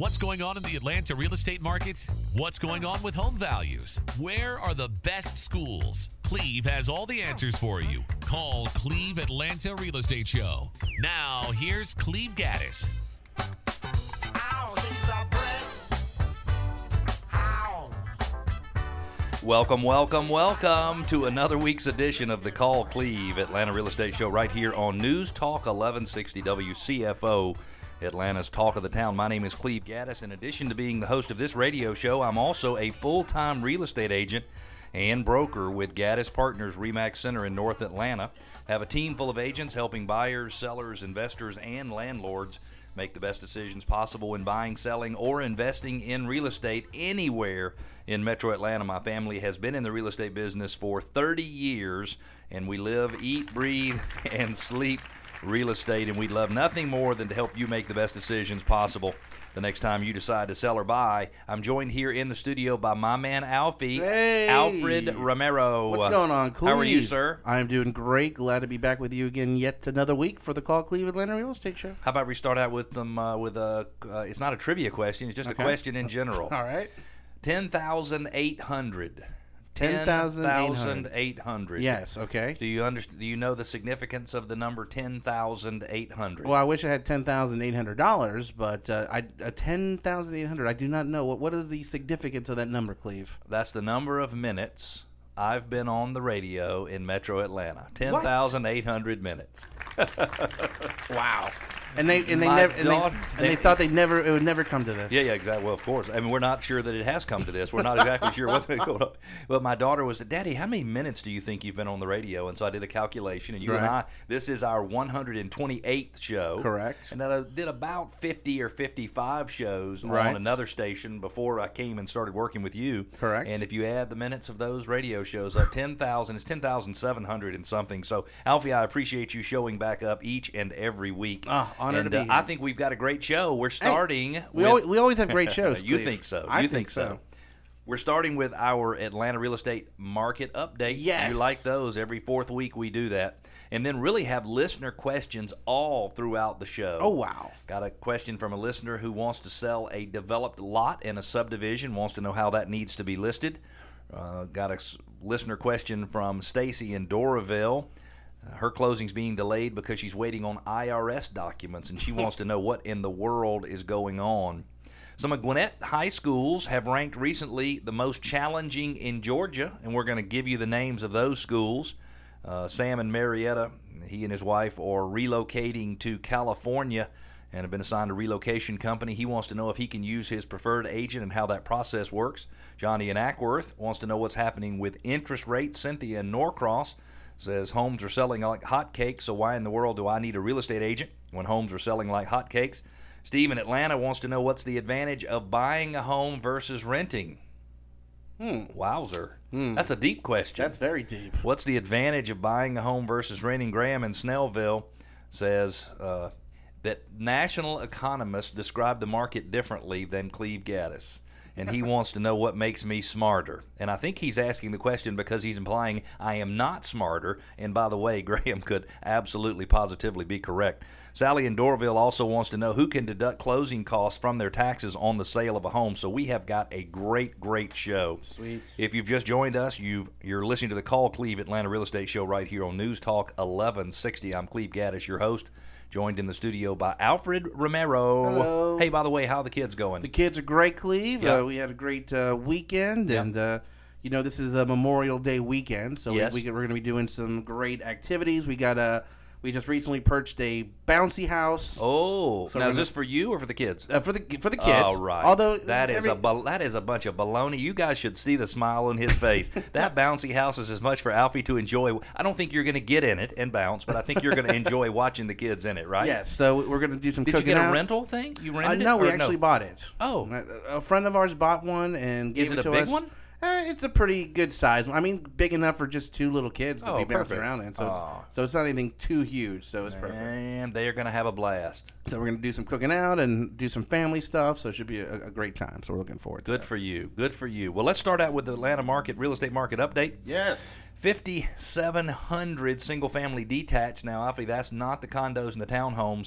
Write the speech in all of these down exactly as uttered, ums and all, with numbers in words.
What's going on in the Atlanta real estate market? What's going on with home values? Where are the best schools? Cleve has all the answers for you. Call Cleve Atlanta Real Estate Show. Now, here's Cleve Gaddis. Welcome, welcome, welcome to another week's edition of the Call Cleve Atlanta Real Estate Show right here on News Talk eleven sixty W C F O, Atlanta's Talk of the Town. My name is Cleve Gaddis. In addition to being the host of this radio show, I'm also a full-time real estate agent and broker with Gaddis Partners Remax Center in North Atlanta. Have a team full of agents helping buyers, sellers, investors, and landlords make the best decisions possible when buying, selling, or investing in real estate anywhere in Metro Atlanta. My family has been in the real estate business for thirty years, and we live, eat, breathe, and sleep real estate, and we'd love nothing more than to help you make the best decisions possible the next time you decide to sell or buy. I'm joined here in the studio by my man Alfie, hey. Alfred Romero. What's going on, Cleve? How are you, sir? I'm doing great. Glad to be back with you again yet another week for the Call Cleve Atlanta Real Estate Show. How about we start out with them uh, with a, uh, it's not a trivia question, it's just okay. a question in general. All right. ten thousand eight hundred. ten thousand eight hundred. Yes, okay. Do you understand? Do you know the significance of the number ten thousand eight hundred? Well, I wish I had ten thousand eight hundred dollars, but uh, I uh, ten thousand eight hundred. I do not know what what is the significance of that number, Cleve. That's the number of minutes I've been on the radio in Metro Atlanta. ten thousand eight hundred minutes. Wow. And they and they My never and, they, daughter- and they thought they never it would never come to this. Yeah, yeah, exactly. Well, of course. I mean, we're not sure that it has come to this. We're not exactly sure what's going on. But my daughter was, Daddy, how many minutes do you think you've been on the radio? And so I did a calculation, and you and Right. I, this is our one hundred twenty-eighth show. Correct. And then I did about fifty or fifty-five shows Right. on another station before I came and started working with you. Correct. And if you add the minutes of those radio shows up, ten thousand, it's ten thousand seven hundred and something. So, Alfie, I appreciate you showing back up each and every week. Ah, honored and, to be uh, here. I think we've got a great show. We're starting We with... always, we always have great shows. You Cleve. think so. I you think, so. We're starting with our Atlanta real estate market update. Yes. You like those. Every fourth week we do that. And then really have listener questions all throughout the show. Oh, wow. Got a question from a listener who wants to sell a developed lot in a subdivision, wants to know how that needs to be listed. Uh, got a s- listener question from Stacy in Doraville. Uh, her closing's being delayed because she's waiting on I R S documents, and she wants to know what in the world is going on. Some of Gwinnett high schools have ranked recently the most challenging in Georgia, and we're going to give you the names of those schools. Uh, Sam and Marietta, he and his wife are relocating to California and have been assigned a relocation company. He wants to know if he can use his preferred agent and how that process works. Johnny in Ackworth wants to know what's happening with interest rates. Cynthia in Norcross says homes are selling like hotcakes, so why in the world do I need a real estate agent when homes are selling like hotcakes? Steve in Atlanta wants to know what's the advantage of buying a home versus renting. Hmm. Wowzer. Hmm. That's a deep question. That's very deep. What's the advantage of buying a home versus renting? Graham in Snellville says uh, that national economists describe the market differently than Cleve Gaddis. And he wants to know what makes me smarter. And I think he's asking the question because he's implying I am not smarter. And by the way, Graham could absolutely positively be correct. Sally in Dorville also wants to know who can deduct closing costs from their taxes on the sale of a home. So we have got a great, great show. Sweet. If you've just joined us, you've, you're listening to the Call Cleve Atlanta Real Estate Show right here on News Talk eleven sixty. I'm Cleve Gaddis, your host, joined in the studio by Alfred Romero. Hello. Hey, by the way, how are the kids going? The kids are great, Cleve. Yeah. Uh, we had a great uh, weekend, Yeah. and uh, you know this is a Memorial Day weekend, so Yes. we, we, we're going to be doing some great activities. We got a we just recently purchased a bouncy house Oh, So now we're is gonna- this for you or for the kids? uh, for the for the kids. All right. Although that is every- a bal- that is a bunch of baloney. You guys should see the smile on his face. That bouncy house is as much for Alfie to enjoy. I don't think you're going to get in it and bounce, but I think you're going to enjoy watching the kids in it, right? yes. So we're going to do some Did you cooking get a out. rental thing? You Uh, rented no, it? we or actually bought it. Oh. A, a friend of ours bought one and gave Is it, it a to big us. one? Uh, it's a pretty good size. I mean, big enough for just two little kids to Oh, be bouncing perfect. around in. So, Oh. it's, so it's not anything too huge. So it's perfect. And they are going to have a blast. So we're gonna do some cooking out and do some family stuff. So it should be a, a great time. So we're looking forward to Good that. for you. Good for you. Well, let's start out with the Atlanta market, real estate market update. Yes. fifty-seven hundred single-family detached. Now, Alfie, that's not the condos and the townhomes.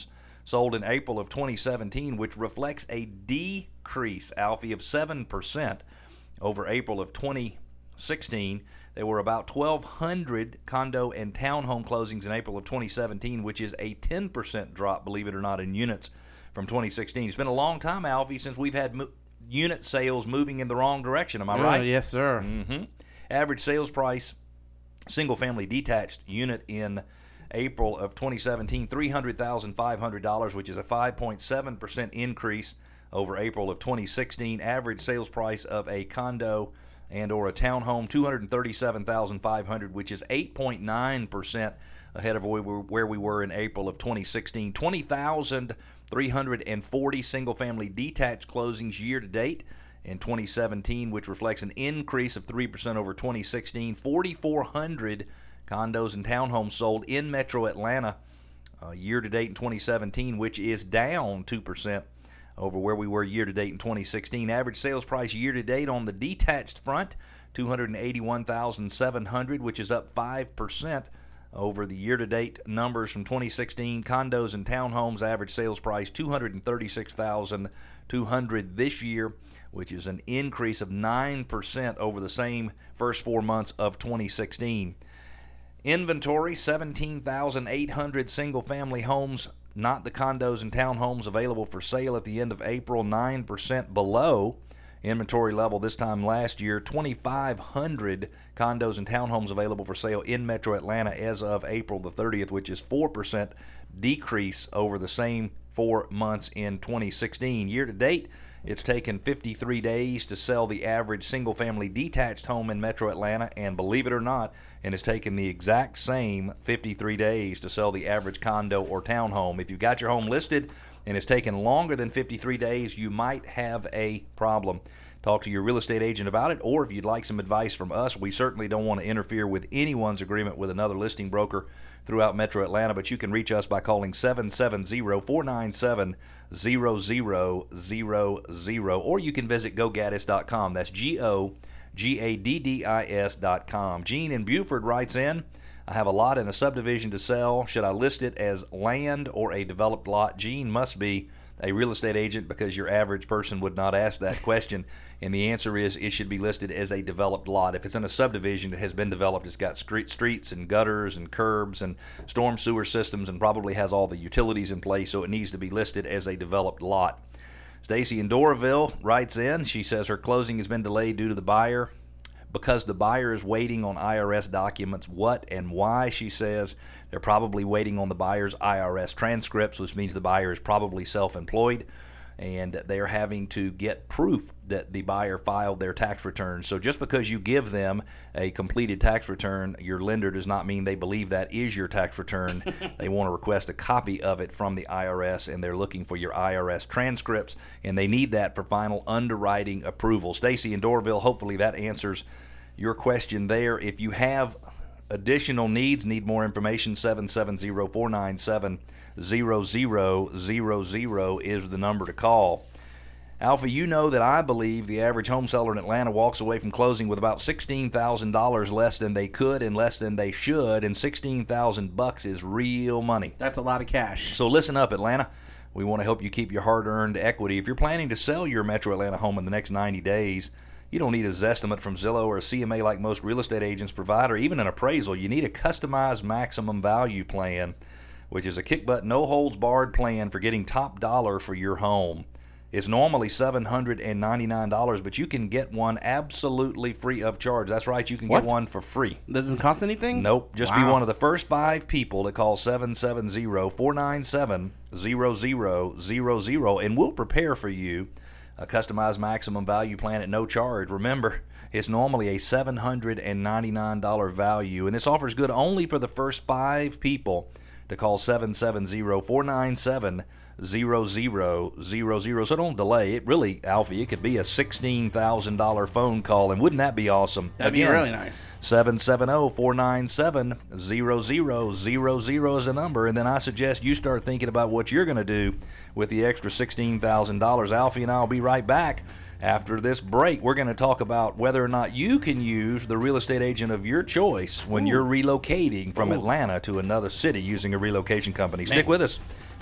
sold in April of twenty seventeen, which reflects a decrease, Alfie, of seven percent over April of twenty sixteen. There were about twelve hundred condo and townhome closings in April of twenty seventeen, which is a ten percent drop, believe it or not, in units from twenty sixteen. It's been a long time, Alfie, since we've had mo- unit sales moving in the wrong direction. Am I Oh, right? yes, sir. Mm-hmm. Average sales price, single-family detached unit in April of twenty seventeen, three hundred thousand five hundred dollars, which is a five point seven percent increase over April of twenty sixteen. Average sales price of a condo and or a townhome, two hundred thirty-seven thousand five hundred dollars, which is eight point nine percent ahead of where we were in April of twenty sixteen. twenty thousand three hundred forty single-family detached closings year-to-date in twenty seventeen, which reflects an increase of three percent over twenty sixteen. forty-four hundred condos and townhomes sold in Metro Atlanta uh, year-to-date in twenty seventeen, which is down two percent over where we were year-to-date in twenty sixteen. Average sales price year-to-date on the detached front, two hundred eighty-one thousand seven hundred dollars, which is up five percent over the year-to-date numbers from twenty sixteen. Condos and townhomes average sales price two hundred thirty-six thousand two hundred dollars this year, which is an increase of nine percent over the same first four months of twenty sixteen. Inventory, seventeen thousand eight hundred single-family homes, not the condos and townhomes, available for sale at the end of April, nine percent below inventory level this time last year. twenty-five hundred condos and townhomes available for sale in Metro Atlanta as of April the thirtieth, which is four percent decrease over the same four months in twenty sixteen. Year to date, it's taken fifty-three days to sell the average single-family detached home in Metro Atlanta, and believe it or not, and it's taken the exact same fifty-three days to sell the average condo or townhome. If you've got your home listed and it's taken longer than fifty-three days, you might have a problem. Talk to your real estate agent about it, or if you'd like some advice from us, we certainly don't want to interfere with anyone's agreement with another listing broker throughout Metro Atlanta, but you can reach us by calling seven seven zero, four nine seven, zero zero zero zero, or you can visit go gaddis dot com. That's G O G A D D I S dot com. Gene in Buford writes in, I have a lot in a subdivision to sell. Should I list it as land or a developed lot? Gene must be a real estate agent, because your average person would not ask that question. And the answer is it should be listed as a developed lot. If it's in a subdivision, it has been developed. It's got street, streets and gutters and curbs and storm sewer systems, and probably has all the utilities in place, so it needs to be listed as a developed lot. Stacy in Doraville writes in. She says her closing has been delayed due to the buyer. Because the buyer is waiting on I R S documents. What and why? She says they're probably waiting on the buyer's I R S transcripts, which means the buyer is probably self-employed, and they're having to get proof that the buyer filed their tax return. So just because you give them a completed tax return, your lender does not mean they believe that is your tax return. They want to request a copy of it from the I R S, and they're looking for your I R S transcripts, and they need that for final underwriting approval. Stacy in Doraville, hopefully that answers your question there. If you have additional needs, need more information, seven seven zero, four nine seven, zero zero zero zero is the number to call. Alpha, you know that I believe the average home seller in Atlanta walks away from closing with about sixteen thousand dollars less than they could and less than they should, and sixteen thousand bucks is real money. That's a lot of cash. So listen up, Atlanta. We want to help you keep your hard-earned equity. If you're planning to sell your Metro Atlanta home in the next ninety days, you don't need a Zestimate from Zillow or a C M A like most real estate agents provide, or even an appraisal. You need a customized maximum value plan, which is a kick-butt, no-holds-barred plan for getting top dollar for your home. It's normally seven hundred ninety-nine dollars, but you can get one absolutely free of charge. That's right, you can What? get one for free. That doesn't cost anything? Nope. Just Wow. be one of the first five people to call seven seven zero, four nine seven, zero zero zero zero, and we'll prepare for you a customized maximum value plan at no charge. Remember, it's normally a seven hundred ninety-nine dollars value, and this offer is good only for the first five people to call seven seven zero, four nine seven, zero zero zero zero. So don't delay. It really, Alfie, it could be a sixteen thousand dollars phone call, and wouldn't that be awesome? That'd Again, be really nice. seven seven zero, four nine seven, zero zero zero zero is the number, and then I suggest you start thinking about what you're going to do with the extra sixteen thousand dollars. Alfie and I will be right back. After this break, we're going to talk about whether or not you can use the real estate agent of your choice when Ooh. you're relocating from Ooh. Atlanta to another city using a relocation company. Stick Man. with us.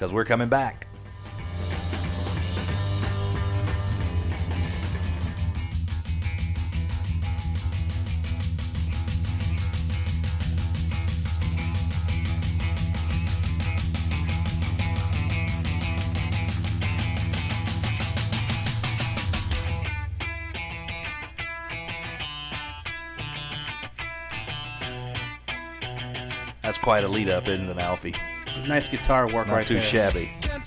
because we're coming back. That's quite a lead up, isn't it, Alfie? Nice guitar work Not right too there. shabby.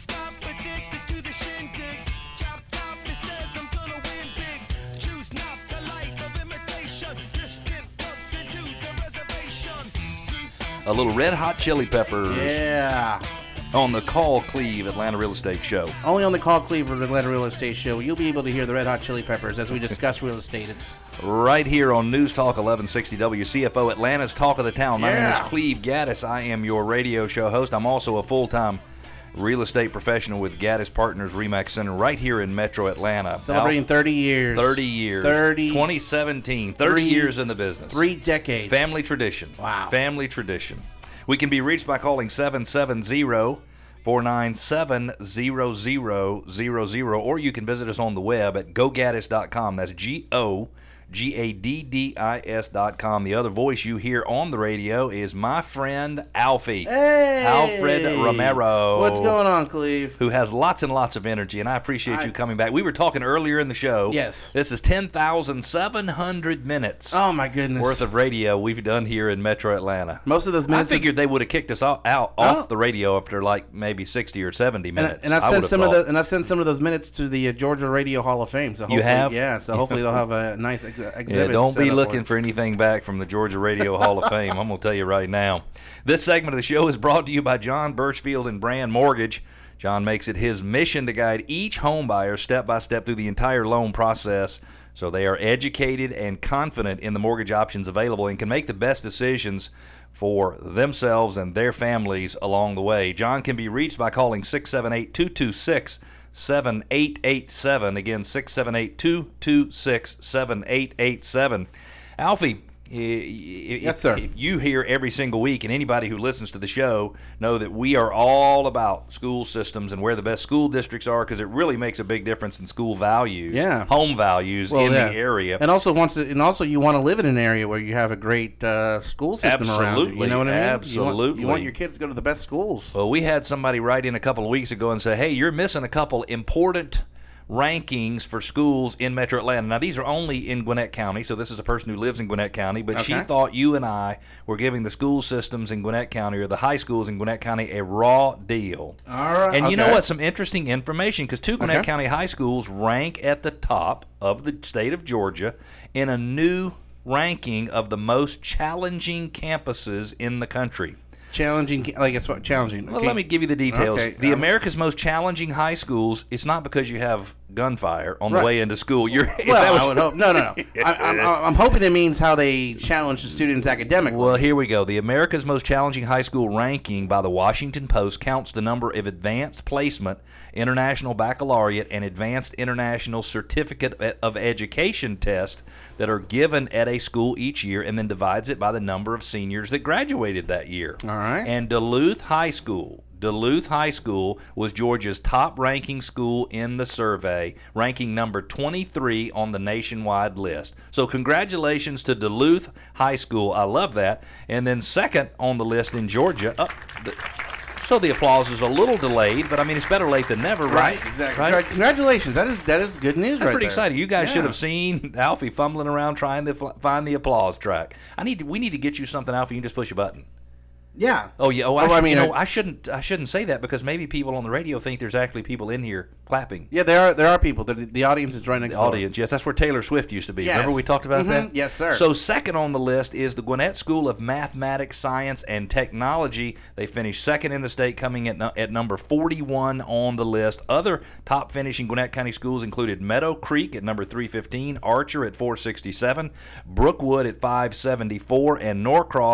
A little Red Hot Chili Peppers Yeah. on the Call Cleve Atlanta Real Estate Show. Only on the Call Cleveland Atlanta Real Estate Show you'll be able to hear the Red Hot Chili Peppers as we discuss real estate. It's Right here on News Talk eleven sixty W C F O, Atlanta's Talk of the Town. My name Yeah. is Cleve Gaddis. I am your radio show host. I'm also a full-time real estate professional with Gaddis Partners Remax Center right here in Metro Atlanta. celebrating Alf, thirty years. thirty years. thirty. twenty seventeen. thirty Three- years in the business. Three decades. Family tradition. Wow. Family tradition. We can be reached by calling seven seven zero, four nine seven, zero zero zero zero, or you can visit us on the web at go gaddis dot com. That's G O G A D D I S dot com. The other voice you hear on the radio is my friend Alfie. Hey! Alfred Romero. What's going on, Cleve? Who has lots and lots of energy, and I appreciate I- you coming back. We were talking earlier in the show. Yes. This is ten thousand seven hundred minutes Oh, my goodness. worth of radio we've done here in Metro Atlanta. Most of those I minutes. have- figured they would have kicked us out, out Oh. off the radio after like maybe sixty or seventy and, minutes. and I've I sent would've some of thought. the and I've sent some of those minutes to the uh, Georgia Radio Hall of Fame. So hopefully, have? yeah. So hopefully they'll have a nice ex- exhibit. Yeah, don't set be up for looking it. for anything back from the Georgia Radio Hall of Fame. I'm going to tell you right now. This segment of the show is brought to you by John Birchfield and Brand Mortgage. John makes it his mission to guide each home buyer step by step through the entire loan process so they are educated and confident in the mortgage options available and can make the best decisions for themselves and their families along the way. John can be reached by calling six seven eight, two two six, seven eight eight seven. Again, six seven eight, two two six, seven eight eight seven. Alfie, i- i- Yes, if, sir. if you hear every single week, and anybody who listens to the show know that we are all about school systems and where the best school districts are, because it really makes a big difference in school values, Yeah. home values Well, in yeah. the area. And also wants to, and also you want to live in an area where you have a great uh, school system around you. Absolutely, You know what I mean? You want, absolutely. you want your kids to go to the best schools. Well, we had somebody write in a couple of weeks ago and say, hey, you're missing a couple important rankings for schools in Metro Atlanta. Now, these are only in Gwinnett County, so this is a person who lives in Gwinnett County, but she Okay. thought you and I were giving the school systems in Gwinnett County or the high schools in Gwinnett County a raw deal. All right. And you know okay. what? Some interesting information, because two Gwinnett Okay. County high schools rank at the top of the state of Georgia in a new ranking of the most challenging campuses in the country. Challenging, like it's what- challenging. Well, okay. let me give you the details. Okay, The um, America's most challenging high schools, it's not because you have gunfire on the Right. way into school. You're, is that Well, what I you- would hope. No, no, no. I, I'm, I'm hoping it means how they challenge the students academically. Well, here we go. The America's Most Challenging High School ranking by the Washington Post counts the number of advanced placement, international baccalaureate, and advanced international certificate of education tests that are given at a school each year and then divides it by the number of seniors that graduated that year. All right. And Duluth High School Duluth High School was Georgia's top-ranking school in the survey, ranking number twenty-three on the nationwide list. So congratulations to Duluth High School. I love that. And then second on the list in Georgia. Uh, the, so the applause is a little delayed, but I mean, it's better late than never, right? Right, exactly. Right? Right, Congratulations. That is that is good news, That's right pretty there. exciting. You guys Yeah. should have seen Alfie fumbling around trying to fl- find the applause track. I need to, we need to get you something, Alfie. You can just push a button. Yeah. Oh yeah. Oh, I, Oh, I should, mean, you know, I- I shouldn't. I shouldn't say that because maybe people on the radio think there's actually people in here clapping. Yeah, there are there are people. The, the audience is right next The door. audience. Yes, that's where Taylor Swift used to be. Yes. Remember we talked about Mhm. that? Yes, sir. So second on the list is the Gwinnett School of Mathematics, Science, and Technology. They finished second in the state, coming at, nu- at number forty-one on the list. Other top finishing Gwinnett County schools included Meadow Creek at number three fifteen, Archer at four sixty-seven, Brookwood at five seventy-four, and Norcross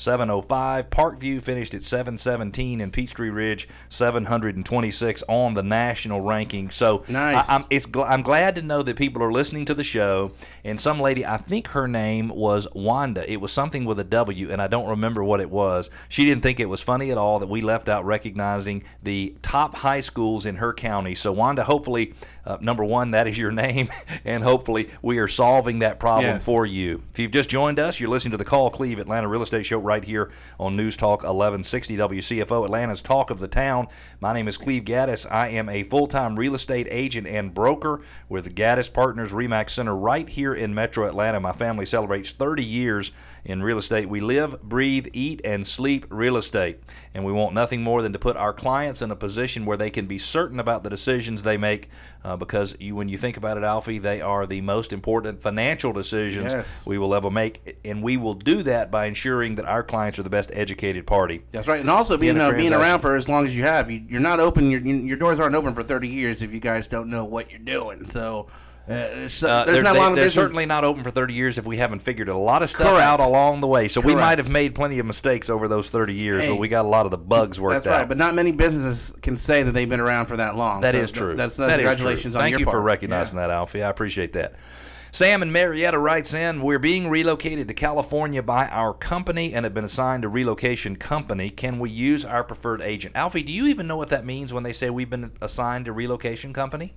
seven oh five. Parkview finished at seven seventeen, and Peachtree Ridge seven hundred twenty-six on the national ranking. So nice. I, I'm, it's, gl- I'm glad to know that people are listening to the show. And some lady, I think her name was Wanda. It was something with a W, and I don't remember what it was. She didn't think it was funny at all that we left out recognizing the top high schools in her county. So Wanda, hopefully, uh, number one, that is your name, and hopefully we are solving that problem Yes. for you. If you've just joined us, you're listening to the Call Cleve Atlanta Real Estate Show right here on News Talk eleven sixty W C F O, Atlanta's Talk of the Town. My name is Cleve Gaddis. I am a full-time real estate agent and broker with Gaddis Partners RE/MAX Center right here in Metro Atlanta. My family celebrates thirty years in real estate. We live, breathe, eat, and sleep real estate, and we want nothing more than to put our clients in a position where they can be certain about the decisions they make, uh, because you, when you think about it, Alfie, they are the most important financial decisions Yes. we will ever make, and we will do that by ensuring that our clients are the best educated party. That's right, and also being In a uh, being transaction. around for as long as you have, you, you're not open. Your your doors aren't open for thirty years if you guys don't know what you're doing. So uh, so Uh, there's they're not a they, lot of they're business. certainly not open for thirty years if we haven't figured a lot of stuff Correct. out along the way. So we Correct. might have made plenty of mistakes over those thirty years, Hey, but we got a lot of the bugs worked That's out. right, but not many businesses can say that they've been around for that long. That so is true. th- That's That is congratulations true. on Thank your you part. for recognizing that, Alfie. I appreciate that. Sam in Marietta writes in, we're being relocated to California by our company and have been assigned a relocation company. Can we use our preferred agent? Alfie, do you even know what that means when they say we've been assigned a relocation company?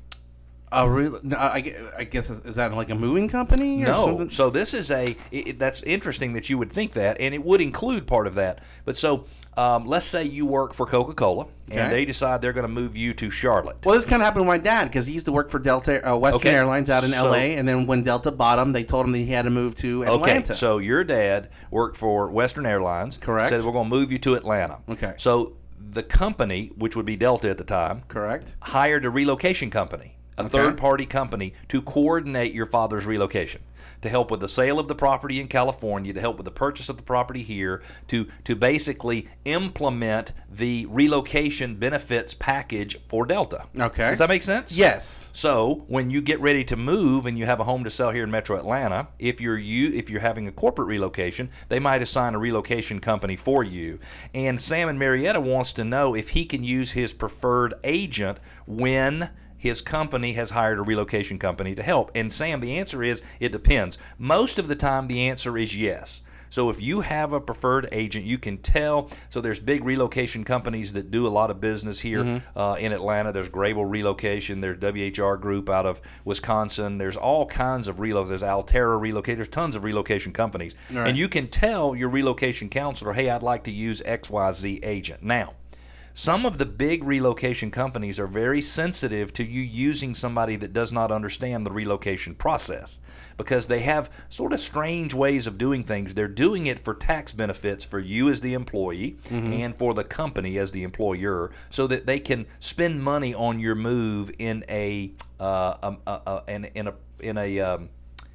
A real, no, I, gue- I guess is, is that like a moving company or No. something? So this is a, it, it- that's interesting that you would think that, and it would include part of that. But so um, let's say you work for Coca-Cola, Okay. and they decide they're going to move you to Charlotte. Well, this kind of happened with my dad because he used to work for Delta, uh, Western Okay. Airlines out in So- L A, and then when Delta bought him, they told him that he had to move to Atlanta. Okay, so your dad worked for Western Airlines. Correct. Said we're going to move you to Atlanta. Okay. So the company, which would be Delta at the time, Correct. hired a relocation company, a Okay. third-party company, to coordinate your father's relocation, to help with the sale of the property in California, to help with the purchase of the property here, to to basically implement the relocation benefits package for Delta. Okay. Does that make sense? Yes. So when you get ready to move and you have a home to sell here in Metro Atlanta, if you're you if you're having a corporate relocation, they might assign a relocation company for you. And Sam in Marietta wants to know if he can use his preferred agent when his company has hired a relocation company to help. And Sam, the answer is it depends. Most of the time the answer is yes. So if you have a preferred agent, you can tell. So there's big relocation companies that do a lot of business here Mm-hmm. uh, in Atlanta. There's Grable Relocation. There's W H R Group out of Wisconsin. There's all kinds of relocations. There's Altera Relocate. There's tons of relocation companies. Right. And you can tell your relocation counselor, hey, I'd like to use X Y Z agent. Now, some of the big relocation companies are very sensitive to you using somebody that does not understand the relocation process because they have sort of strange ways of doing things. They're doing it for tax benefits for you as the employee and for the company as the employer so that they can spend money on your move in a uh, um, uh, uh, in, in a in a um,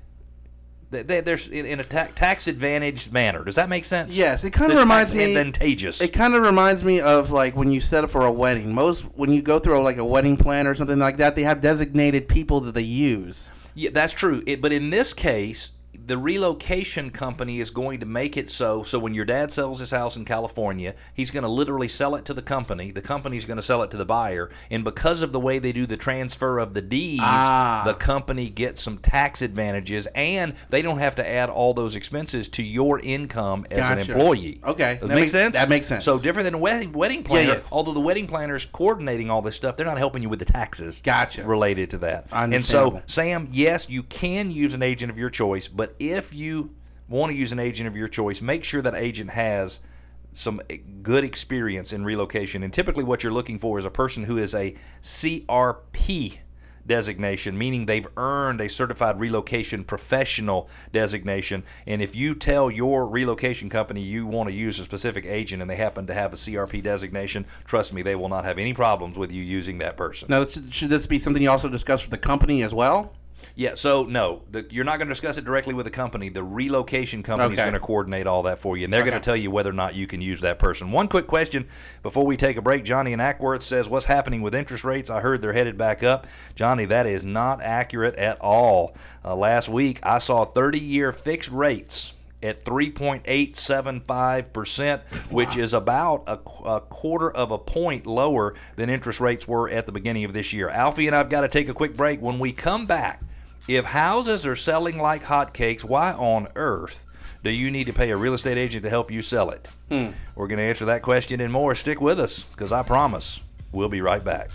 they- they- there's in, in a ta- tax advantaged manner. Does that make sense? Yes, it kind of There's reminds tax me. advantageous. It kind of reminds me of like when you set up for a wedding. Most when you go through like a wedding plan or something like that, they have designated people that they use. Yeah, that's true. It, but in this case, the relocation company is going to make it so so when your dad sells his house in California, he's going to literally sell it to the company. The company's going to sell it to the buyer. And because of the way they do the transfer of the deeds, Ah. the company gets some tax advantages, and they don't have to add all those expenses to your income as Gotcha. an employee. Okay, Does that that make makes- sense? that makes sense. So different than a wedding, wedding planner, yes. although the wedding planner's coordinating all this stuff, they're not helping you with the taxes Gotcha. related to that. And Understandable. so, Sam, yes, you can use an agent of your choice, but if you want to use an agent of your choice, make sure that agent has some good experience in relocation. And typically what you're looking for is a person who is a C R P designation, meaning they've earned a certified relocation professional designation. And if you tell your relocation company you want to use a specific agent and they happen to have a C R P designation, trust me, they will not have any problems with you using that person. Now, should, should this be something you also discuss with the company as well? Yeah, so no, the, you're not going to discuss it directly with the company. The relocation company is Okay. going to coordinate all that for you, and they're Okay. going to tell you whether or not you can use that person. One quick question before we take a break. Johnny in Ackworth says, what's happening with interest rates? I heard they're headed back up. Johnny, that is not accurate at all. Uh, last week, I saw thirty-year fixed rates at three point eight seven five percent, which is about a, a quarter of a point lower than interest rates were at the beginning of this year. Alfie and I've got to take a quick break. When we come back, if houses are selling like hotcakes, why on earth do you need to pay a real estate agent to help you sell it? Hmm. We're going to answer that question and more. Stick with us, because I promise we'll be right back.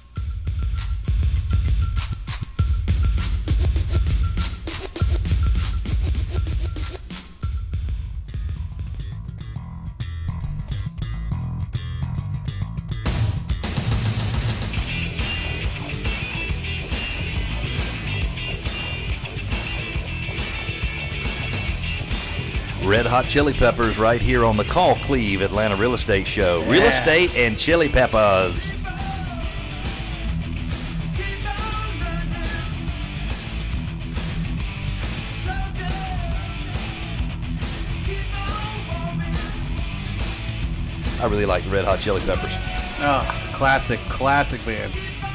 Red Hot Chili Peppers right here on the Call Cleve Atlanta Real Estate Show. Yeah. Real estate and chili peppers. I really like the Red Hot Chili Peppers. Oh, classic, classic band.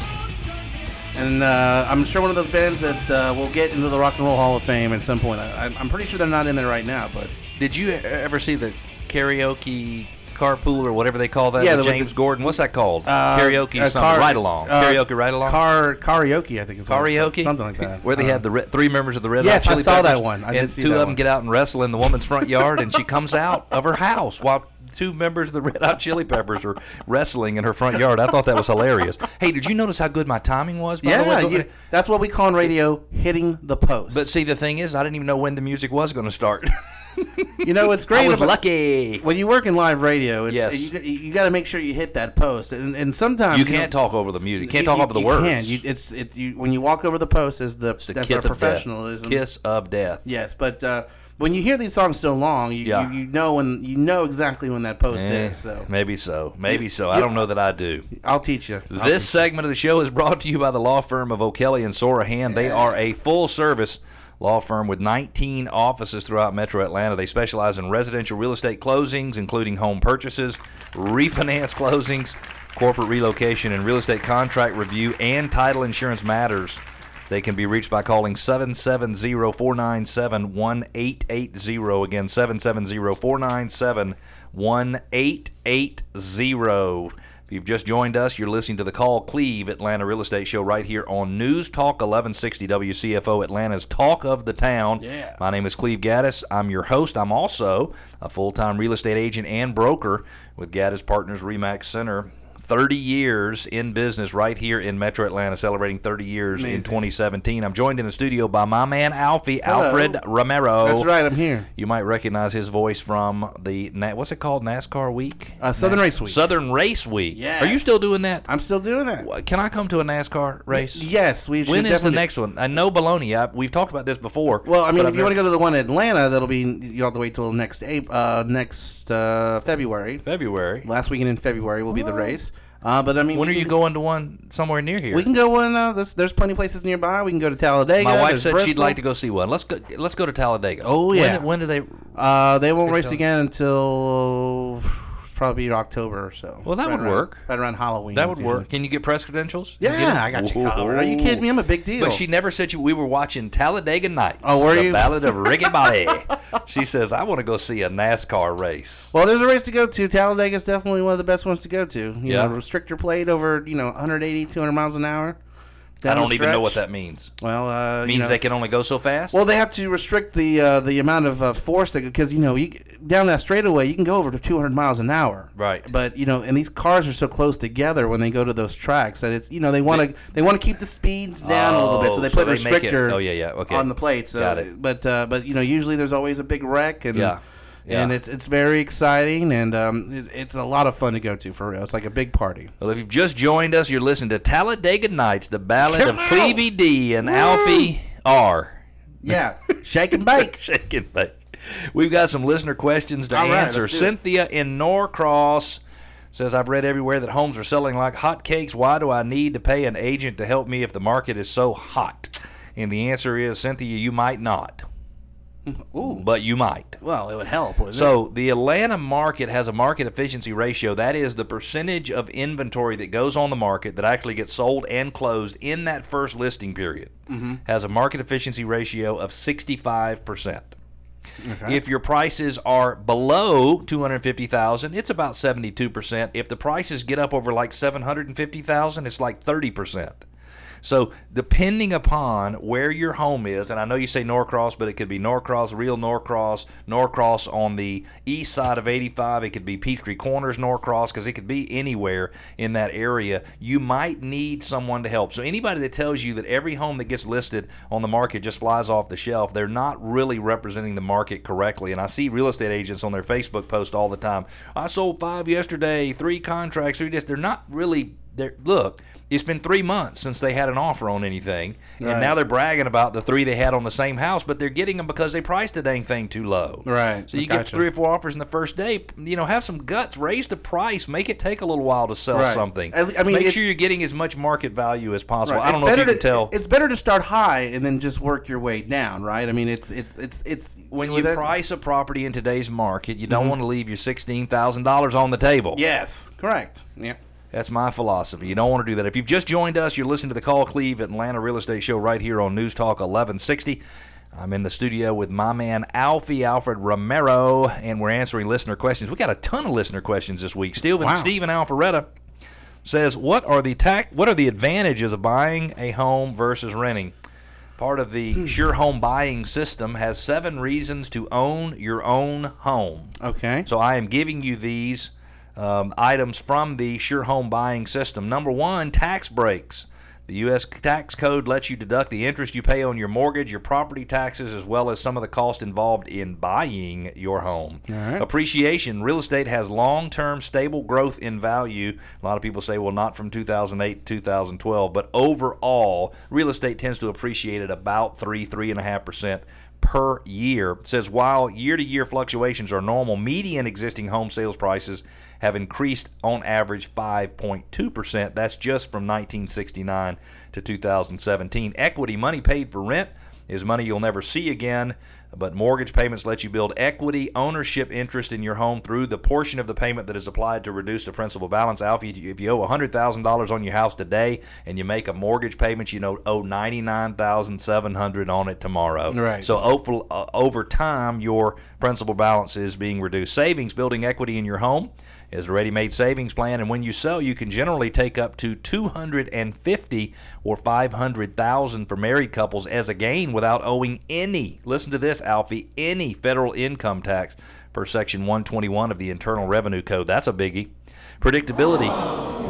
And uh, I'm sure one of those bands that uh, will get into the Rock and Roll Hall of Fame at some point. I, I'm pretty sure they're not in there right now, but... Did you ever see the karaoke carpool or whatever they call that? Yeah, with the, James the, Gordon. What's that called? Uh, karaoke uh, something. Car, ride along. Uh, karaoke ride along. Car karaoke, I think it's karaoke, something like that. Where they uh, had the re- three members of the Red yes, Hot Chili I saw Peppers, that one. I and did see two that of them one. get out and wrestle in the woman's front yard, and she comes out of her house while two members of the Red Hot Chili Peppers are wrestling in her front yard. I thought that was hilarious. Hey, did you notice how good my timing was? By yeah, the way? you, that's what we call in radio hitting the post. But see, the thing is, I didn't even know when the music was going to start. You know, it's great. I was about, lucky. When you work in live radio, it's, yes. you, you got to make sure you hit that post, and, and sometimes you you can't know, talk over the music. You can't talk you, over the you words. Can. You, it's it's you when you walk over the post is the it's the that's kiss our of professionalism. Death. Kiss of death. Yes, but uh, when you hear these songs so long, you, yeah. you, you know when you know exactly when that post eh, is. So maybe so, maybe so. You, I don't know that I do. I'll teach you. I'll this teach segment you. of the show is brought to you by the law firm of O'Kelly and Sorahan. They are a full-service law firm with nineteen offices throughout Metro Atlanta. They specialize in residential real estate closings, including home purchases, refinance closings, corporate relocation, and real estate contract review and title insurance matters. They can be reached by calling seven seven zero, four nine seven, one eight eight zero. Again, seven seven zero, four nine seven, one eight eight zero. If you've just joined us, you're listening to the Call Cleve Atlanta Real Estate Show right here on News Talk eleven sixty W C F O, Atlanta's Talk of the Town. Yeah. My name is Cleve Gaddis. I'm your host. I'm also a full-time real estate agent and broker with Gaddis Partners RE/MAX Center. thirty years in business right here in Metro Atlanta, celebrating thirty years Amazing. In twenty seventeen. I'm joined in the studio by my man Alfie, Hello. Alfred Romero. That's right, I'm here. You might recognize his voice from the, what's it called, NASCAR Week? Uh, Southern Na- Race Week. Southern Race Week. Yes. Are you still doing that? I'm still doing that. Can I come to a NASCAR race? Yes, we should. When is the definitely... next one? I know baloney. I, we've talked about this before. Well, I mean, if I've you never... want to go to the one in Atlanta, that'll be, you'll have to wait till next April, uh, next uh, February. February. Last weekend in February will be the race. Uh, but I mean, when are you can, going to one somewhere near here? We can go one. Uh, there's, there's plenty of places nearby. We can go to Talladega. My wife there's said Bristol. she'd like to go see one. Let's go. Let's go to Talladega. Oh yeah. When, when do they? Uh, they won't race again until probably October or so. Well, that right would around, work. Right around Halloween. That would work. Can you get press credentials? Yeah, you I got you covered. Are you kidding me? I'm a big deal. But she never said you. We were watching Talladega Nights. Oh, were the you? The Ballad of Ricky Bobby. She says, I want to go see a NASCAR race. Well, there's a race to go to. Talladega is definitely one of the best ones to go to. You yeah. know, restrictor plate over, you know, one eighty, two hundred miles an hour. I don't even know what that means. Well, uh, it means you know, they can only go so fast. Well, they have to restrict the uh, the amount of uh, force because you know you, down that straightaway you can go over to two hundred miles an hour. Right. But you know, and these cars are so close together when they go to those tracks that it's you know they want to they want to keep the speeds down oh, a little bit, so they so put a restrictor. It, oh yeah, yeah, okay. On the plates. Got uh, it. But uh, but you know, usually there's always a big wreck and. Yeah. Yeah. And it's it's very exciting, and um, it, it's a lot of fun to go to, for real. It's like a big party. Well, if you've just joined us, you're listening to Talladega Nights, the Ballad of Clevie D and Woo! Alfie R. Yeah, shake and bake. Shake and bake. We've got some listener questions to All right, answer. let's do Cynthia in Norcross says, I've read everywhere that homes are selling like hotcakes. Why do I need to pay an agent to help me if the market is so hot? And the answer is, Cynthia, you might not. Ooh. But you might. Well, it would help, wouldn't so it? the Atlanta market has a market efficiency ratio. That is the percentage of inventory that goes on the market that actually gets sold and closed in that first listing period. Mm-hmm. Has a market efficiency ratio of sixty-five percent. Okay. If your prices are below two hundred fifty thousand dollars, it's about seventy-two percent. If the prices get up over like seven hundred fifty thousand dollars, it's like thirty percent. So depending upon where your home is, and I know you say Norcross, but it could be Norcross, real Norcross, Norcross on the east side of eighty-five. It could be Peachtree Corners Norcross, because it could be anywhere in that area. You might need someone to help. So anybody that tells you that every home that gets listed on the market just flies off the shelf, they're not really representing the market correctly. And I see real estate agents on their Facebook post all the time. I sold five yesterday, three contracts, three this. They're not really They're, look, it's been three months since they had an offer on anything, Right. and now they're bragging about the three they had on the same house, but they're getting them because they priced the dang thing too low. Right. So you Gotcha. get three or four offers in the first day. You know, have some guts, raise the price, make it take a little while to sell Right. something. I- I mean, make it's- sure you're getting as much market value as possible. Right. I don't It's know if you better can to, tell. It's better to start high and then just work your way down, right? I mean, it's it's it's it's When with you that- price a property in today's market, you don't Mhm. want to leave your sixteen thousand dollars on the table. Yes, correct. Yeah. That's my philosophy. You don't want to do that. If you've just joined us, you're listening to the Call Cleve Atlanta Real Estate Show right here on News Talk eleven sixty. I'm in the studio with my man Alfie, Alfred Romero, and we're answering listener questions. We got a ton of listener questions this week. Steven, Wow. Stephen Alpharetta says, what are the tax, what are the advantages of buying a home versus renting? Part of the Sure Home buying system has seven reasons to own your own home. Okay. So I am giving you these um, items from the Sure Home buying system. Number one, tax breaks. The U S tax code lets you deduct the interest you pay on your mortgage, your property taxes, as well as some of the cost involved in buying your home. All right. Appreciation. Real estate has long-term stable growth in value. A lot of people say, well, not from two thousand eight to two thousand twelve, but overall, real estate tends to appreciate at about three, three and a half percent per year. It says while year-to-year fluctuations are normal, median existing home sales prices have increased on average five point two percent. That's just from nineteen sixty-nine to two thousand seventeen. Equity, money paid for rent, is money you'll never see again, but mortgage payments let you build equity ownership interest in your home through the portion of the payment that is applied to reduce the principal balance. Alfie, if you owe one hundred thousand dollars on your house today and you make a mortgage payment, you know owe ninety-nine thousand seven hundred dollars on it tomorrow. Right. So over, uh, over time, your principal balance is being reduced. Savings, building equity in your home, is a ready-made savings plan, and when you sell, you can generally take up to two hundred fifty thousand dollars or five hundred thousand dollars for married couples as a gain without owing any, listen to this, Alfie, any federal income tax per Section one twenty-one of the Internal Revenue Code. That's a biggie. Predictability.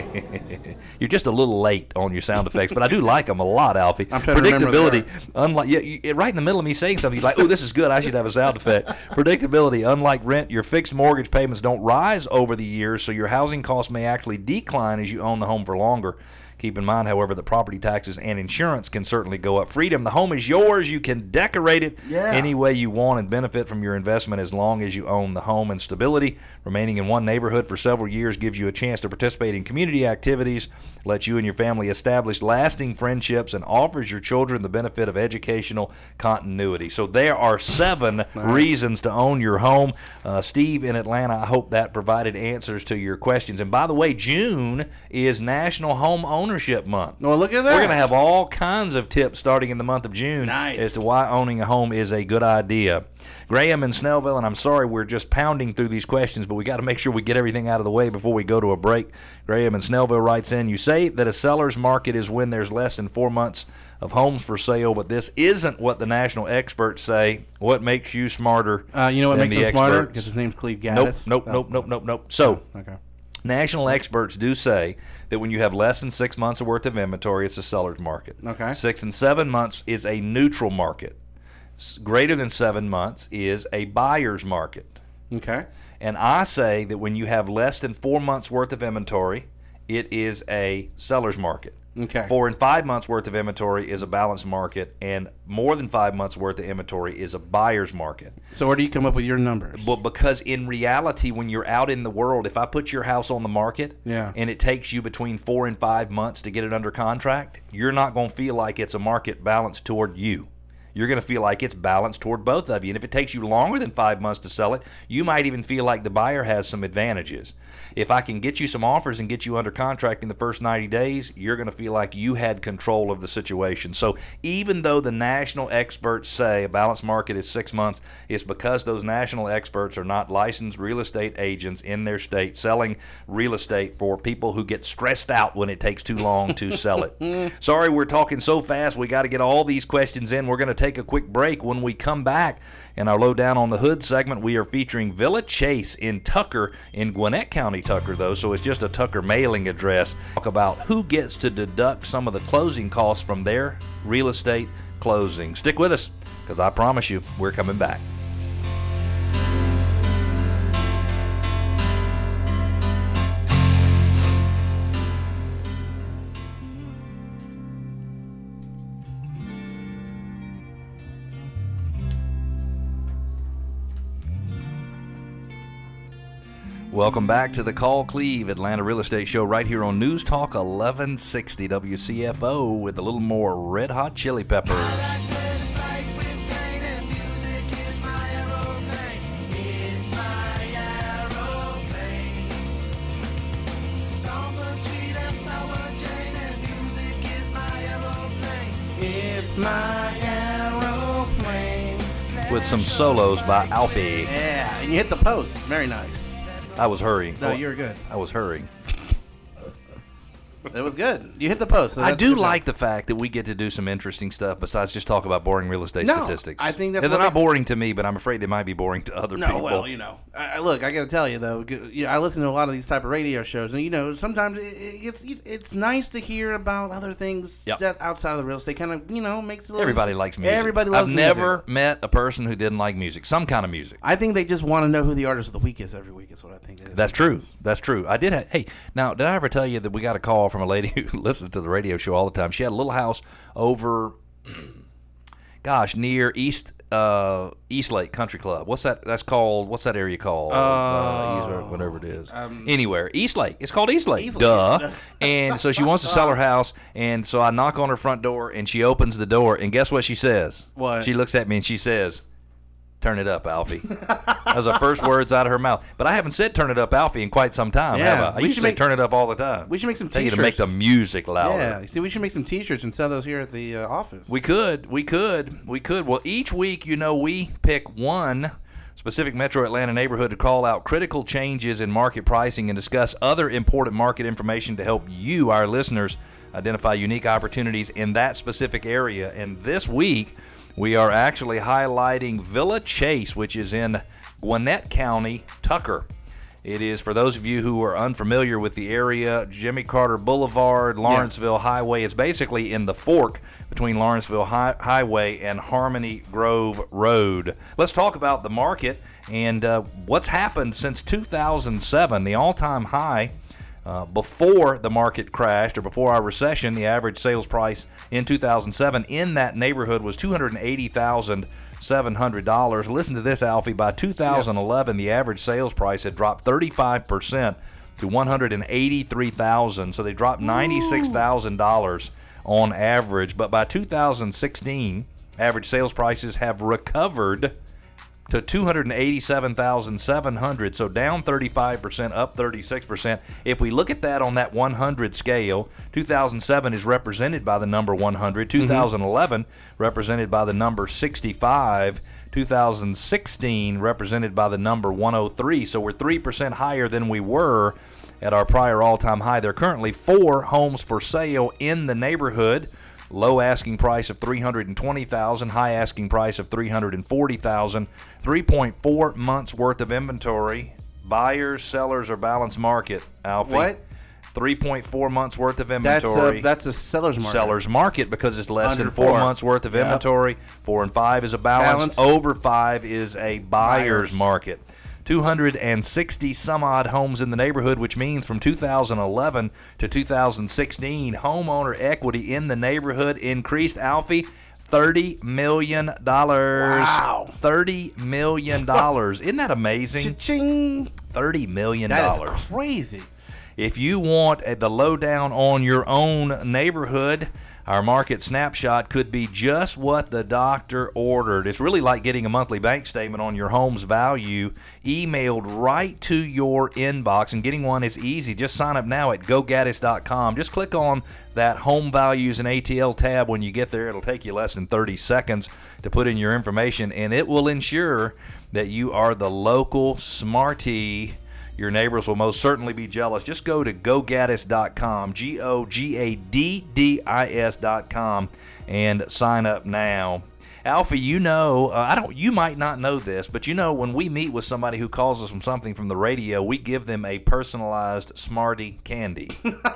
You're just a little late on your sound effects, but I do like them a lot, Alfie. I'm trying to remember Predictability, what unlike yeah, you, right in the middle of me saying something, you're like, "Oh, this is good. I should have a sound effect." Predictability, unlike rent, your fixed mortgage payments don't rise over the years, so your housing costs may actually decline as you own the home for longer. Keep in mind, however, that property taxes and insurance can certainly go up. Freedom, the home is yours. You can decorate it Yeah. any way you want and benefit from your investment as long as you own the home. And stability, remaining in one neighborhood for several years gives you a chance to participate in community activities, lets you and your family establish lasting friendships, and offers your children the benefit of educational continuity. So there are seven reasons to own your home. Uh, Steve in Atlanta, I hope that provided answers to your questions. And by the way, June is National Home Ownership Month. Well, look at that. We're going to have all kinds of tips starting in the month of June Nice. as to why owning a home is a good idea. Graham in Snellville, and I'm sorry we're just pounding through these questions, but we got to make sure we get everything out of the way before we go to a break. Graham in Snellville writes in, you say that a seller's market is when there's less than four months of homes for sale, but this isn't what the national experts say. What makes you smarter Uh, you know what than makes the him smarter? experts? Because his name's Cleve Nope, Gaddis. nope, Oh, nope, nope, nope, nope. So, Okay. national experts do say that when you have less than six months of worth of inventory, it's a seller's market. Okay. Six and seven months is a neutral market. S- Greater than seven months is a buyer's market. Okay. And I say that when you have less than four months worth of inventory, it is a seller's market. Okay. Four and five months worth of inventory is a balanced market, and more than five months worth of inventory is a buyer's market. So where do you come up with your numbers? But because in reality, when you're out in the world, if I put your house on the market Yeah. and it takes you between four and five months to get it under contract, you're not going to feel like it's a market balanced toward you. you're going to feel like it's balanced toward both of you. And if it takes you longer than five months to sell it, you might even feel like the buyer has some advantages. If I can get you some offers and get you under contract in the first ninety days, you're going to feel like you had control of the situation. So even though the national experts say a balanced market is six months, it's because those national experts are not licensed real estate agents in their state selling real estate for people who get stressed out when it takes too long to sell it. Sorry, we're talking so fast. We got to get all these questions in. We're going to take a quick break. When we come back in our Lowdown on the Hood segment, we are featuring Villa Chase in Tucker, in Gwinnett County, Tucker, though, so it's just a Tucker mailing address. Talk about who gets to deduct some of the closing costs from their real estate closing. Stick with us, because I promise you, we're coming back. Welcome back to the Call Cleve Atlanta Real Estate Show right here on News Talk eleven sixty W C F O with a little more Red Hot Chili Peppers. It's my aeroplane. With some solos by Alfie. Yeah, and you hit the post. Very nice. I was hurrying. No, you were good. I was hurrying. It was good. You hit the post. So I that's do good. like the fact that we get to do some interesting stuff besides just talk about boring real estate No, statistics. I think that's And they're what not makes- boring to me, but I'm afraid they might be boring to other No, people. well, you know, I, I- look, I got to tell you though, g- you know, I listen to a lot of these type of radio shows, and you know, sometimes it, it- it's it's nice to hear about other things Yep. that outside of the real estate kind of, you know, makes it. A little, Everybody likes music. Everybody loves I've music. never met a person who didn't like music, some kind of music. I think they just want to know who the artist of the week is every week. Is what I think. It is That's true. sometimes. That's true. I did. Have, hey, now did I ever tell you that we got a call from a lady who listens to the radio show all the time? She had a little house over, gosh, near East uh, East Lake Country Club. What's that? That's called. What's that area called? Uh, East, or whatever it is. um, Anywhere, East Lake. It's called East Lake. East Lake. Duh. And so she wants to sell her house, and so I knock on her front door, and she opens the door, and guess what she says? What? She looks at me and she says, "Turn it up, Alfie." That was the first words out of her mouth. But I haven't said "turn it up, Alfie" in quite some time, Yeah, have I? I we used to should say make- "turn it up" all the time. We should make some Tell you T-shirts. to make the music louder. Yeah, you see, we should make some T-shirts and sell those here at the uh, office. We could, we could, we could. Well, each week, you know, we pick one specific Metro Atlanta neighborhood to call out critical changes in market pricing and discuss other important market information to help you, our listeners, identify unique opportunities in that specific area. And this week, we are actually highlighting Villa Chase, which is in Gwinnett County, Tucker. It is, for those of you who are unfamiliar with the area, Jimmy Carter Boulevard, Lawrenceville Highway. It's basically in the fork between Lawrenceville Hi- Highway and Harmony Grove Road. Let's talk about the market and uh, what's happened since two thousand seven, the all-time high. Uh, before the market crashed, or before our recession, the average sales price in two thousand seven in that neighborhood was two hundred eighty thousand seven hundred dollars. Listen to this, Alfie. By two thousand eleven, yes, the average sales price had dropped thirty-five percent to one hundred eighty-three thousand dollars. So they dropped ninety-six thousand dollars on average. But by two thousand sixteen, average sales prices have recovered to two hundred eighty-seven thousand seven hundred dollars, so down thirty-five percent, up thirty-six percent. If we look at that on that one hundred scale, two thousand seven is represented by the number one hundred, two thousand eleven mm-hmm. represented by the number sixty-five, two thousand sixteen represented by the number one oh three, so we're three percent higher than we were at our prior all-time high. There are currently four homes for sale in the neighborhood. Low asking price of three hundred twenty thousand dollars, high asking price of three hundred forty thousand dollars, three point four months worth of inventory. Buyers, sellers, or balanced market, Alfie. What? three point four months worth of That's inventory. a, that's a seller's market. Seller's market because it's less than Under four four. months worth of Yep. inventory. Four and five is a balance. Balance. Over five is a buyer's Buyers. market. two hundred sixty some odd homes in the neighborhood, which means from two thousand eleven to two thousand sixteen, homeowner equity in the neighborhood increased, Alfie, thirty million dollars. Wow. thirty million dollars. Isn't that amazing? Cha-ching. thirty million That dollars. is crazy. If you want a, the lowdown on your own neighborhood, our market snapshot could be just what the doctor ordered. It's really like getting a monthly bank statement on your home's value emailed right to your inbox, and getting one is easy. Just sign up now at go gaddis dot com. Just click on that Home Values and A T L tab when you get there. It'll take you less than thirty seconds to put in your information, and it will ensure that you are the local smarty. Your neighbors will most certainly be jealous. Just go to go gaddis dot com, G O G A D D I S dot com, and sign up now. Alfie, you know, uh, I don't. You might not know this, but you know, when we meet with somebody who calls us from something from the radio, we give them a personalized Smarty candy.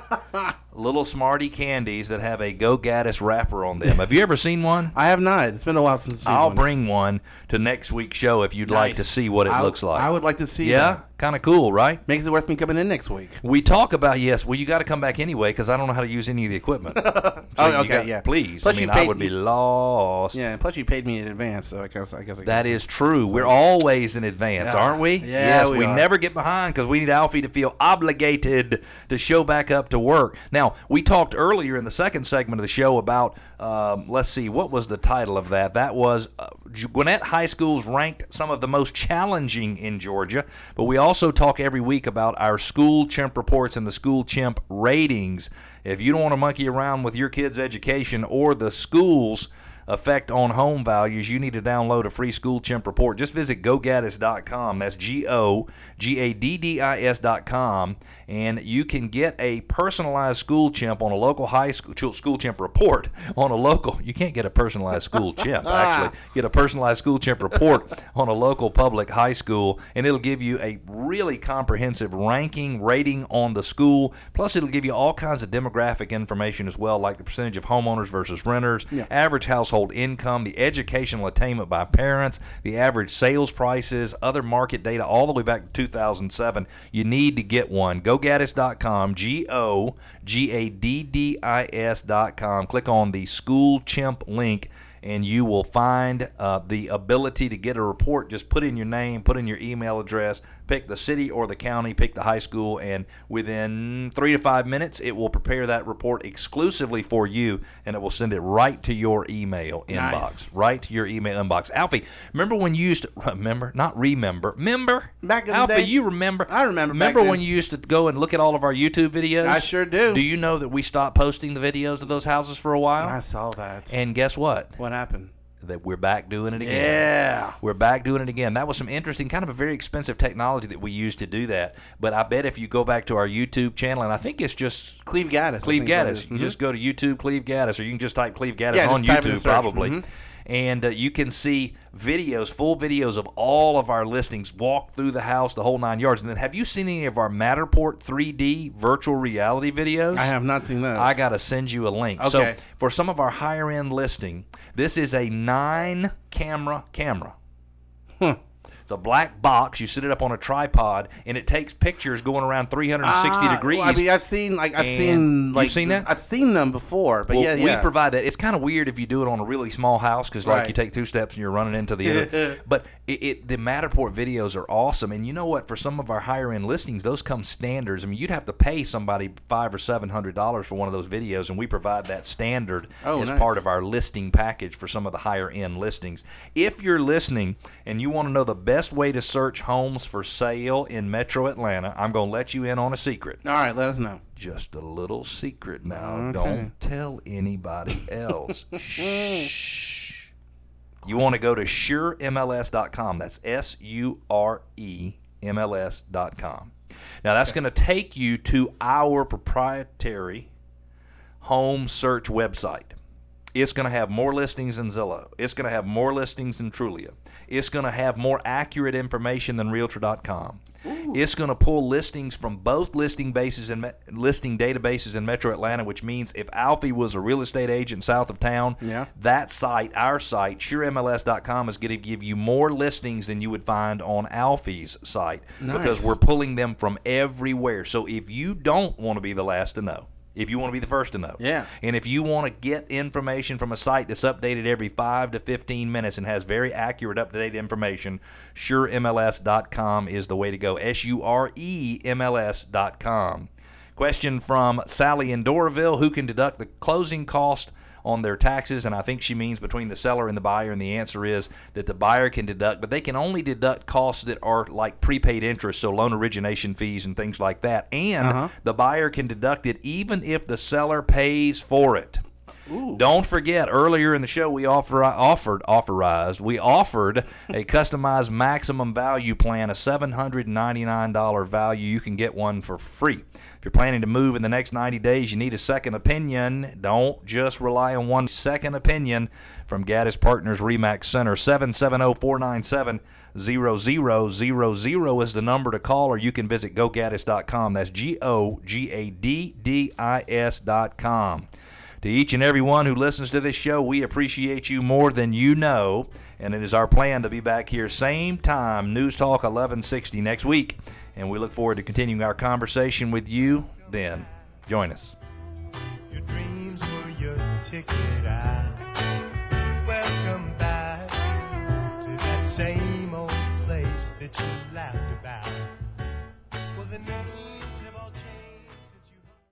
Little Smarty candies that have a Go Gaddis wrapper on them. Have you ever seen one? I have not. It's been a while since I've seen I'll one. bring one to next week's show if you'd Nice. like to see what it I, looks like. I would like to see yeah, that. kind of cool, right? Makes it worth me coming in next week. We talk about, yes, well, you got to come back anyway because I don't know how to use any of the equipment. So Oh, you okay, got- yeah. Please. Plus I mean, you I paid- would be lost. Yeah, and plus you paid me in advance, so I guess I guess I That is true. We're always in advance, Yeah. aren't we? Yeah, yes, we we, are. never get behind because we need Alfie to feel obligated to show back up to work. Now, we talked earlier in the second segment of the show about, um, let's see, what was the title of that? That was uh, Gwinnett High School's ranked some of the most challenging in Georgia, but we also talk every week about our school chimp reports and the school chimp ratings. If you don't want to monkey around with your kids' education or the school's effect on home values, you need to download a free school chimp report. Just visit go gaddis dot com. That's G O G A D D I S dot com, and you can get a personalized school chimp on a local high school school chimp report on a local. You can't get a personalized school chimp actually. Get a personalized school chimp report on a local public high school, and it'll give you a really comprehensive ranking rating on the school. Plus, it'll give you all kinds of demographic information as well, like the percentage of homeowners versus renters, Yeah. average household income, the educational attainment by parents, the average sales prices, other market data all the way back to two thousand seven. You need to get one. go gaddis dot com, G O G A D D I S dot com. Click on the School Chimp link, and you will find uh, the ability to get a report. Just put in your name, put in your email address, pick the city or the county, pick the high school, and within three to five minutes, it will prepare that report exclusively for you, and it will send it right to your email inbox. Nice. Right to your email inbox. Alfie, remember when you used to, remember, not remember, remember? Back in the Alfie, day. you remember. I remember back Remember then. when you used to go and look at all of our YouTube videos? I sure do. Do you know that we stopped posting the videos of those houses for a while? I saw that. And guess what? What happened? That we're back doing it again. Yeah. We're back doing it again. That was some interesting, kind of a very expensive technology that we used to do that. But I bet if you go back to our YouTube channel, and I think it's just Cleve Gaddis. I Cleve think is what it Gaddis. is. You Mhm. just go to YouTube, Cleve Gaddis, or you can just type Cleve Gaddis Yeah, on just type in the YouTube search. probably. Mhm. And uh, you can see videos, full videos of all of our listings, walk through the house, the whole nine yards. And then have you seen any of our Matterport three D virtual reality videos? I have not seen those. I got to send you a link. So Okay. for some of our higher end listing, this is a nine camera camera. Huh. It's a black box. You sit it up on a tripod, and it takes pictures going around three hundred sixty Ah, degrees. well, I mean, I've seen like I've And seen you've like seen that? I've seen them before, but Well, yeah, we yeah. provide that. It's kind of weird if you do it on a really small house because, like, Right. you take two steps and you're running into the other. But it, it, the Matterport videos are awesome, and you know what? For some of our higher end listings, those come standards. I mean, you'd have to pay somebody five or seven hundred dollars for one of those videos, and we provide that standard Oh, as nice. part of our listing package for some of the higher end listings. If you're listening and you want to know the best way to search homes for sale in Metro Atlanta, I'm going to let you in on a secret. All right, let us know. Just a little secret now. Okay. Don't tell anybody else. Shh. You want to go to sure M L S dot com. That's S U R E M L S dot com. Now, that's going to take you to our proprietary home search website. It's going to have more listings than Zillow. It's going to have more listings than Trulia. It's going to have more accurate information than Realtor dot com. Ooh. It's going to pull listings from both listing bases and me- listing databases in Metro Atlanta, which means if Alfie was a real estate agent south of town, Yeah. that site, our site, sure M L S dot com, is going to give you more listings than you would find on Alfie's site Nice. because we're pulling them from everywhere. So if you don't want to be the last to know, if you want to be the first to know. Yeah. And if you want to get information from a site that's updated every five to fifteen minutes and has very accurate, up-to-date information, sure M L S dot com is the way to go. S U R E M L S dot com. Question from Sally in Doraville: who can deduct the closing cost on their taxes? And I think she means between the seller and the buyer, and the answer is that the buyer can deduct, but they can only deduct costs that are like prepaid interest, so loan origination fees and things like that. And Uh-huh. the buyer can deduct it even if the seller pays for it. Ooh. Don't forget, earlier in the show we offer, offered authorized we offered a customized maximum value plan, a seven hundred ninety-nine dollars value. You can get one for free. If you're planning to move in the next ninety days, you need a second opinion. Don't just rely on one. Second opinion from Gaddis Partners Remax Center. Seven seven zero, four nine seven, zero zero zero zero is the number to call, or you can visit go gaddis dot com. That's G O G A D D I S dot com. To each and every one who listens to this show, we appreciate you more than you know, and it is our plan to be back here same time, News Talk eleven sixty next week, and we look forward to continuing our conversation with you then. Join us. Your dreams were your ticket out. Welcome back to that same old place that you laughed about. Well, the names have all changed.